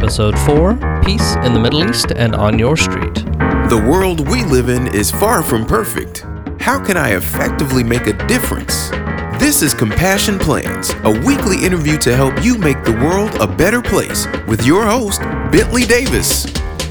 Episode 4, Peace in the Middle East and on Your Street. The world we live in is far from perfect. How can I effectively make a difference? This is Compassion Plans, a weekly interview to help you make the world a better place with your host, Bentley Davis.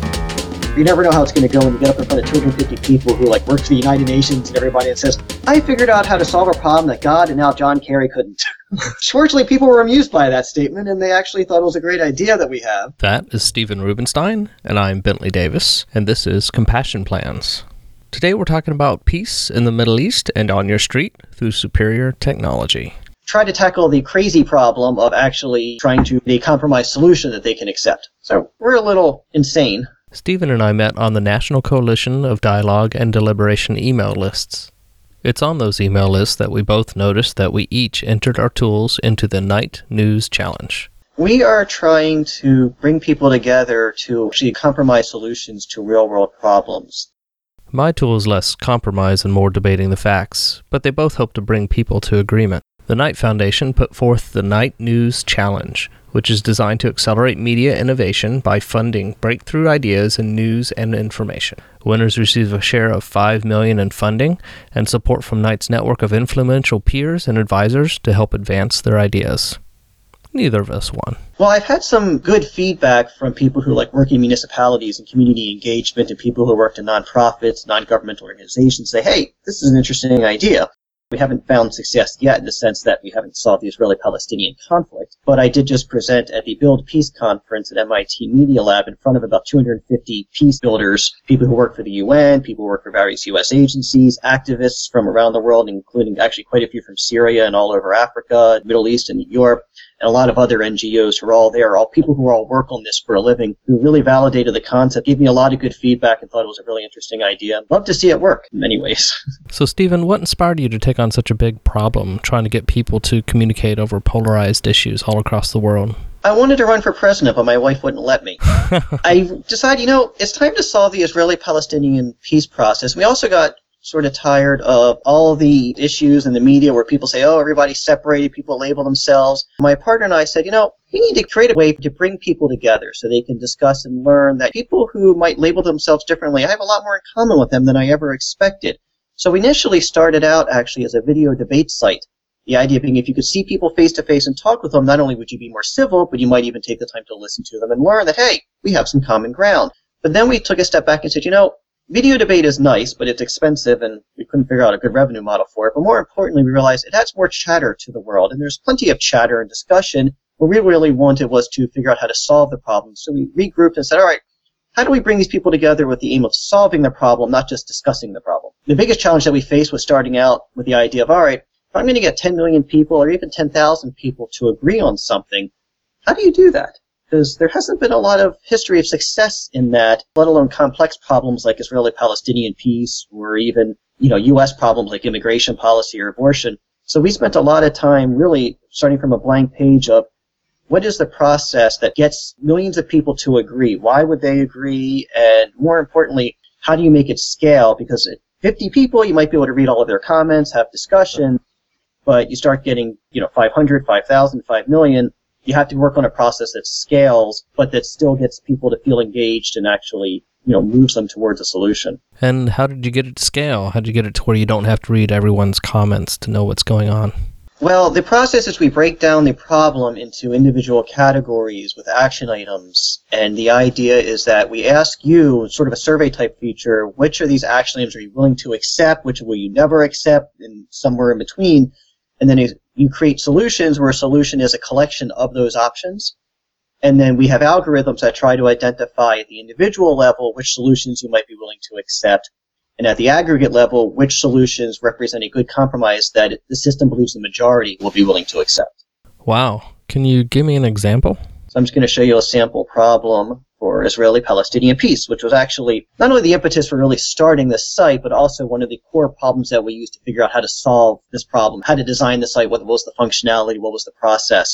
You never know how it's going to go when you get up in front of 250 people who work for the United Nations and everybody and says, I figured out how to solve a problem that God and now John Kerry couldn't. Fortunately, people were amused by that statement, and they actually thought it was a great idea that we have. That is Stephen Rubenstein, and I'm Bentley Davis, and this is Compassion Plans. Today we're talking about peace in the Middle East and on your street through superior technology. Try to tackle the crazy problem of actually trying to a compromise solution that they can accept. So we're a little insane. Stephen and I met on the National Coalition of Dialogue and Deliberation email lists. It's on those email lists that we both noticed that we each entered our tools into the Night News Challenge. We are trying to bring people together to actually compromise solutions to real-world problems. My tool is less compromise and more debating the facts, but they both hope to bring people to agreement. The Knight Foundation put forth the Night News Challenge, which is designed to accelerate media innovation by funding breakthrough ideas in news and information. Winners receive a share of $5 million in funding and support from Knight's network of influential peers and advisors to help advance their ideas. Neither of us won. Well, I've had some good feedback from people who work in municipalities and community engagement and people who worked in nonprofits, non-governmental organizations say, hey, this is an interesting idea. We haven't found success yet in the sense that we haven't solved the Israeli-Palestinian conflict, but I did just present at the Build Peace Conference at MIT Media Lab in front of about 250 peace builders, people who work for the UN, people who work for various U.S. agencies, activists from around the world, including actually quite a few from Syria and all over Africa, Middle East and Europe, and a lot of other NGOs who are all there, all people who all work on this for a living, who really validated the concept, gave me a lot of good feedback and thought it was a really interesting idea. Love to see it work in many ways. So, Stephen, what inspired you to take on such a big problem, trying to get people to communicate over polarized issues all across the world? I wanted to run for president, but my wife wouldn't let me. I decided, it's time to solve the Israeli-Palestinian peace process. We also got sort of tired of all the issues in the media where people say, oh, everybody's separated, people label themselves. My partner and I said, we need to create a way to bring people together so they can discuss and learn that people who might label themselves differently, I have a lot more in common with them than I ever expected. So we initially started out actually as a video debate site. The idea being if you could see people face to face and talk with them, not only would you be more civil, but you might even take the time to listen to them and learn that, hey, we have some common ground. But then we took a step back and said, video debate is nice, but it's expensive, and we couldn't figure out a good revenue model for it. But more importantly, we realized it adds more chatter to the world, and there's plenty of chatter and discussion. What we really wanted was to figure out how to solve the problem. So we regrouped and said, all right, how do we bring these people together with the aim of solving the problem, not just discussing the problem? The biggest challenge that we faced was starting out with the idea of, all right, if I'm going to get 10 million people or even 10,000 people to agree on something, how do you do that? Because there hasn't been a lot of history of success in that, let alone complex problems like Israeli-Palestinian peace or even, U.S. problems like immigration policy or abortion. So we spent a lot of time really starting from a blank page of what is the process that gets millions of people to agree? Why would they agree? And more importantly, how do you make it scale? Because at 50 people, you might be able to read all of their comments, have discussion, but you start getting, 500, 5,000, 5 million. You have to work on a process that scales, but that still gets people to feel engaged and actually, moves them towards a solution. And how did you get it to scale? How did you get it to where you don't have to read everyone's comments to know what's going on? Well, the process is we break down the problem into individual categories with action items. And the idea is that we ask you, sort of a survey type feature, which of these action items are you willing to accept, which will you never accept, and somewhere in between. And then you create solutions where a solution is a collection of those options. And then we have algorithms that try to identify at the individual level which solutions you might be willing to accept. And at the aggregate level, which solutions represent a good compromise that the system believes the majority will be willing to accept. Wow. Can you give me an example? So I'm just going to show you a sample problem for Israeli-Palestinian peace, which was actually not only the impetus for really starting this site, but also one of the core problems that we used to figure out how to solve this problem, how to design the site, what was the functionality, what was the process.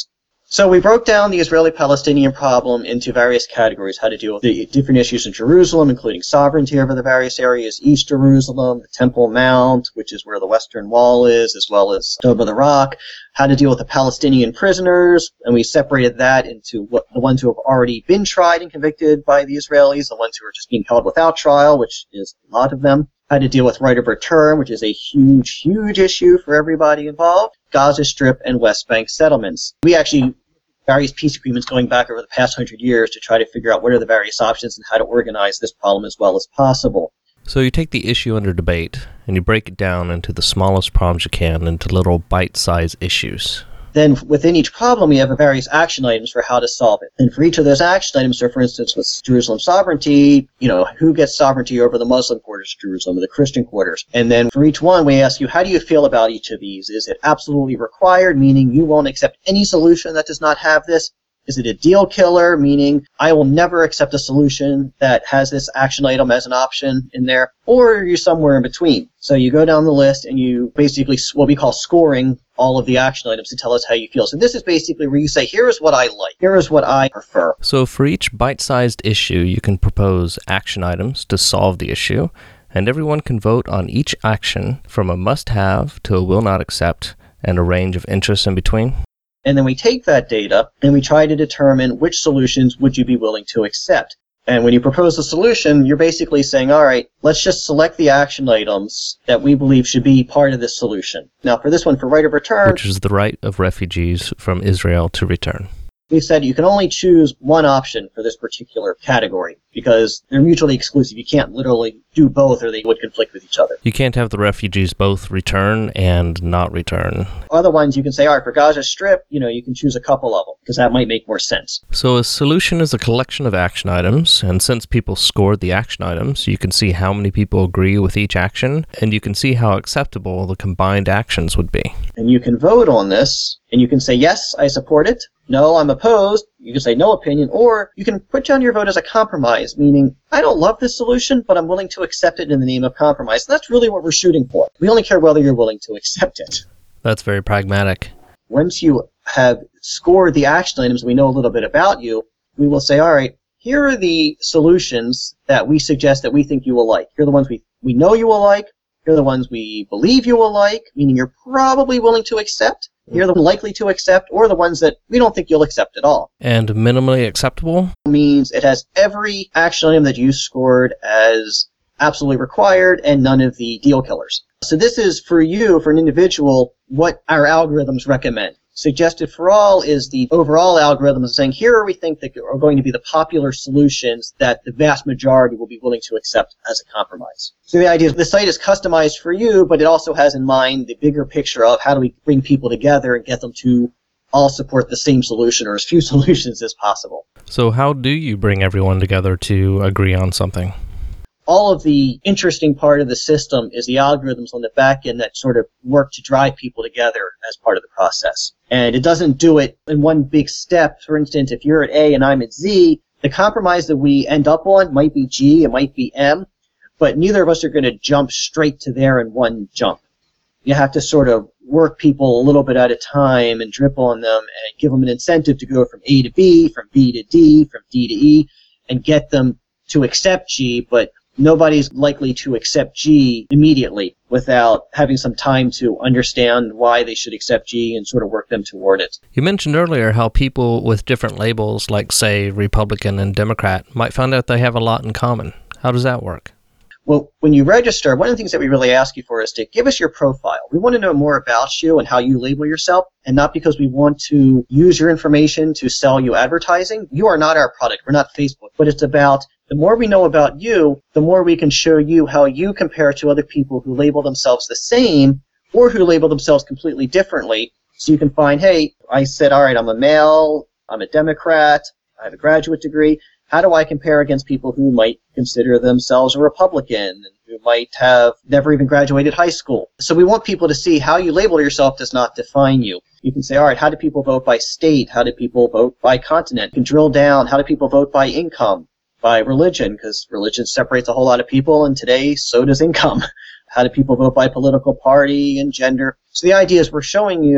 So we broke down the Israeli-Palestinian problem into various categories, how to deal with the different issues in Jerusalem, including sovereignty over the various areas, East Jerusalem, the Temple Mount, which is where the Western Wall is, as well as Dome of the Rock, how to deal with the Palestinian prisoners, and we separated that into the ones who have already been tried and convicted by the Israelis, the ones who are just being held without trial, which is a lot of them, how to deal with right of return, which is a huge, huge issue for everybody involved, Gaza Strip, and West Bank settlements. We actually various peace agreements going back over the past 100 years to try to figure out what are the various options and how to organize this problem as well as possible. So you take the issue under debate and you break it down into the smallest problems you can, into little bite-sized issues. Then within each problem, we have various action items for how to solve it. And for each of those action items, so for instance, with Jerusalem sovereignty, who gets sovereignty over the Muslim quarters of Jerusalem or the Christian quarters? And then for each one, we ask you, how do you feel about each of these? Is it absolutely required, meaning you won't accept any solution that does not have this? Is it a deal killer, meaning I will never accept a solution that has this action item as an option in there? Or are you somewhere in between? So you go down the list and you basically, what we call scoring all of the action items to tell us how you feel. So this is basically where you say, here is what I like, here is what I prefer. So for each bite-sized issue, you can propose action items to solve the issue, and everyone can vote on each action from a must-have to a will-not-accept and a range of interests in between. And then we take that data and we try to determine which solutions would you be willing to accept. And when you propose a solution, you're basically saying, all right, let's just select the action items that we believe should be part of this solution. Now, for this one, for right of return, which is the right of refugees from Israel to return. We've said you can only choose one option for this particular category because they're mutually exclusive. You can't literally do both or they would conflict with each other. You can't have the refugees both return and not return. Other ones you can say, all right, for Gaza Strip, you can choose a couple of them because that might make more sense. So a solution is a collection of action items, and since people scored the action items, you can see how many people agree with each action, and you can see how acceptable the combined actions would be. And you can vote on this, and you can say, yes, I support it. No, I'm opposed. You can say no opinion, or you can put down your vote as a compromise, meaning I don't love this solution, but I'm willing to accept it in the name of compromise. And that's really what we're shooting for. We only care whether you're willing to accept it. That's very pragmatic. Once you have scored the action items, we know a little bit about you, we will say, all right, here are the solutions that we suggest that we think you will like. Here are the ones we know you will like. Here are the ones we believe you will like, meaning you're probably willing to accept. Here are the likely to accept, or the ones that we don't think you'll accept at all. And minimally acceptable? Means it has every action item that you scored as absolutely required and none of the deal killers. So this is for you, for an individual, what our algorithms recommend. Suggested for all is the overall algorithm of saying, here we think that are going to be the popular solutions that the vast majority will be willing to accept as a compromise. So the idea is the site is customized for you, but it also has in mind the bigger picture of how do we bring people together and get them to all support the same solution or as few solutions as possible. So how do you bring everyone together to agree on something? All of the interesting part of the system is the algorithms on the back end that sort of work to drive people together as part of the process. And it doesn't do it in one big step. For instance, if you're at A and I'm at Z, the compromise that we end up on might be G, it might be M, but neither of us are going to jump straight to there in one jump. You have to sort of work people a little bit at a time and drip on them and give them an incentive to go from A to B, from B to D, from D to E, and get them to accept G, but nobody's likely to accept G immediately without having some time to understand why they should accept G and sort of work them toward it. You mentioned earlier how people with different labels, like, say, Republican and Democrat, might find out they have a lot in common. How does that work? Well, when you register, one of the things that we really ask you for is to give us your profile. We want to know more about you and how you label yourself, and not because we want to use your information to sell you advertising. You are not our product. We're not Facebook. But it's about the more we know about you, the more we can show you how you compare to other people who label themselves the same or who label themselves completely differently. So you can find, hey, I said, all right, I'm a male, I'm a Democrat, I have a graduate degree. How do I compare against people who might consider themselves a Republican and who might have never even graduated high school? So we want people to see how you label yourself does not define you. You can say, all right, how do people vote by state? How do people vote by continent? You can drill down, how do people vote by income? By religion, because religion separates a whole lot of people, and today, so does income. How do people vote by political party and gender? So the idea is we're showing you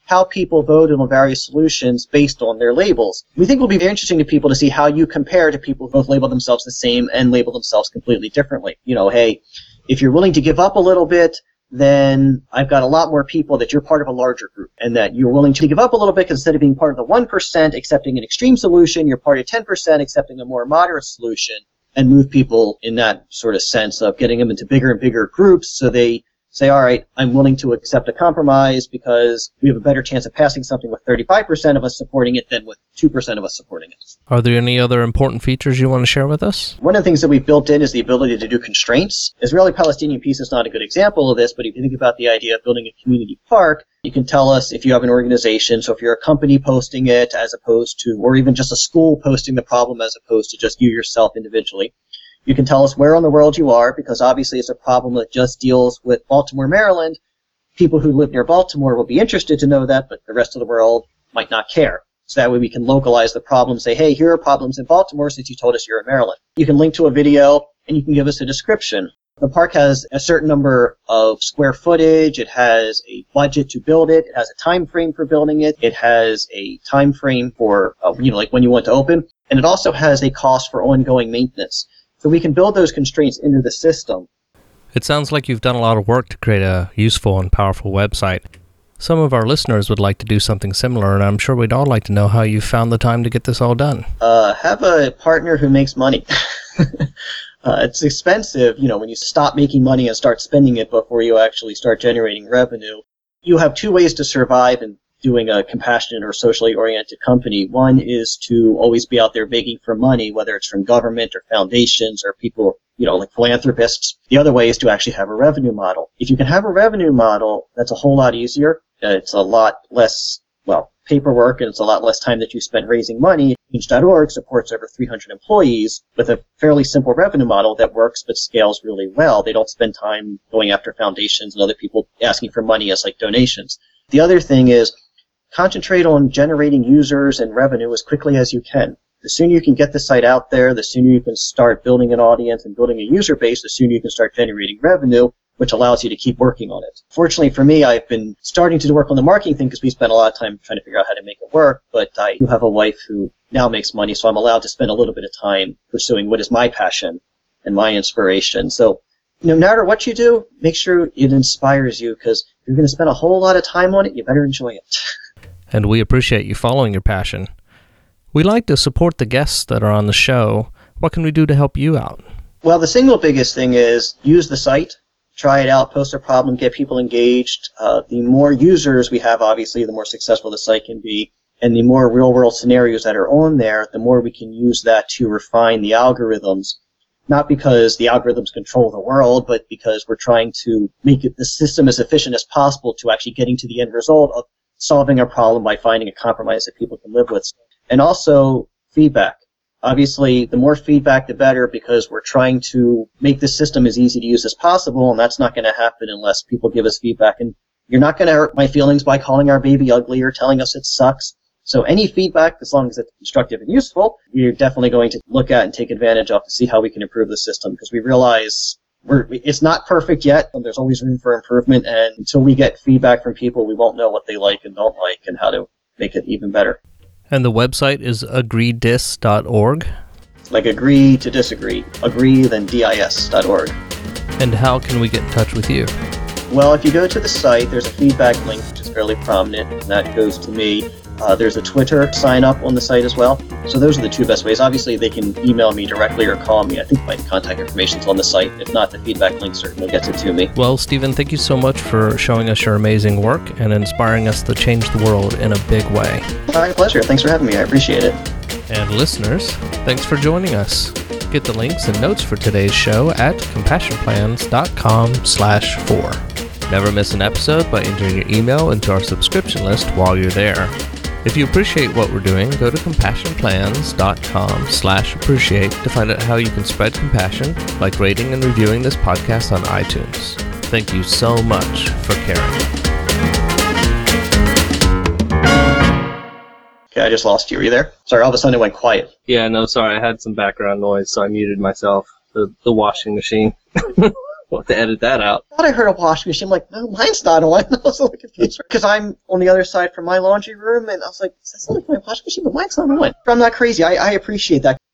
how people voted on various solutions based on their labels. We think it will be very interesting to people to see how you compare to people who both label themselves the same and label themselves completely differently. Hey, if you're willing to give up a little bit, then I've got a lot more people that you're part of a larger group, and that you're willing to give up a little bit because instead of being part of the 1% accepting an extreme solution, you're part of 10% accepting a more moderate solution, and move people in that sort of sense of getting them into bigger and bigger groups so they say, all right, I'm willing to accept a compromise because we have a better chance of passing something with 35% of us supporting it than with 2% of us supporting it. Are there any other important features you want to share with us? One of the things that we've built in is the ability to do constraints. Israeli-Palestinian peace is not a good example of this, but if you think about the idea of building a community park, you can tell us if you have an organization, so if you're a company posting it as opposed to, or even just a school posting the problem as opposed to just you yourself individually. You can tell us where in the world you are, because obviously it's a problem that just deals with Baltimore, Maryland. People who live near Baltimore will be interested to know that, but the rest of the world might not care. So that way we can localize the problem, say, hey, here are problems in Baltimore since you told us you're in Maryland. You can link to a video, and you can give us a description. The park has a certain number of square footage. It has a budget to build it. It has a time frame for building it. It has a time frame for, like when you want to open. And it also has a cost for ongoing maintenance. So we can build those constraints into the system. It sounds like you've done a lot of work to create a useful and powerful website. Some of our listeners would like to do something similar, and I'm sure we'd all like to know how you found the time to get this all done. Have a partner who makes money. It's expensive, when you stop making money and start spending it before you actually start generating revenue. You have two ways to survive in doing a compassionate or socially oriented company. One is to always be out there begging for money, whether it's from government or foundations or people, like philanthropists. The other way is to actually have a revenue model. If you can have a revenue model, that's a whole lot easier. It's a lot less, paperwork, and it's a lot less time that you spend raising money. Change.org supports over 300 employees with a fairly simple revenue model that works but scales really well. They don't spend time going after foundations and other people asking for money as like donations. The other thing is concentrate on generating users and revenue as quickly as you can. The sooner you can get the site out there, the sooner you can start building an audience and building a user base, the sooner you can start generating revenue, which allows you to keep working on it. Fortunately for me, I've been starting to work on the marketing thing because we spent a lot of time trying to figure out how to make it work, but I do have a wife who now makes money, so I'm allowed to spend a little bit of time pursuing what is my passion and my inspiration. So no matter what you do, make sure it inspires you, because if you're going to spend a whole lot of time on it, you better enjoy it. And we appreciate you following your passion. We like to support the guests that are on the show. What can we do to help you out? Well, the single biggest thing is use the site. Try it out, post a problem, get people engaged. The more users we have, obviously, the more successful the site can be. And the more real-world scenarios that are on there, the more we can use that to refine the algorithms. Not because the algorithms control the world, but because we're trying to make the system as efficient as possible to actually getting to the end result of solving a problem by finding a compromise that people can live with. And also feedback. Obviously, the more feedback, the better, because we're trying to make the system as easy to use as possible, and that's not going to happen unless people give us feedback. And you're not going to hurt my feelings by calling our baby ugly or telling us it sucks. So any feedback, as long as it's constructive and useful, we're definitely going to look at and take advantage of to see how we can improve the system, because we realize it's not perfect yet, and there's always room for improvement, and until we get feedback from people, we won't know what they like and don't like and how to make it even better. And the website is agreedis.org. Like agree to disagree. Agree, then dis.org. And how can we get in touch with you? Well, if you go to the site, there's a feedback link, which is fairly prominent, and that goes to me. There's a Twitter sign up on the site as well. So those are the two best ways. Obviously, they can email me directly or call me. I think my contact information is on the site. If not, the feedback link certainly gets it to me. Well, Stephen, thank you so much for showing us your amazing work and inspiring us to change the world in a big way. My pleasure. Thanks for having me. I appreciate it. And listeners, thanks for joining us. Get the links and notes for today's show at compassionplans.com/4. Never miss an episode by entering your email into our subscription list while you're there. If you appreciate what we're doing, go to compassionplans.com/appreciate to find out how you can spread compassion, like rating and reviewing this podcast on iTunes. Thank you so much for caring. Okay, I just lost you. Are you there? Sorry, all of a sudden it went quiet. Yeah, no, sorry. I had some background noise, so I muted myself. The washing machine. We'll have to edit that out. I thought I heard a washing machine. I'm like, no, mine's not on. I was a little confused. Because I'm on the other side from my laundry room, and I was like, that's not like my washing machine, but mine's not on. But I'm not crazy. I appreciate that.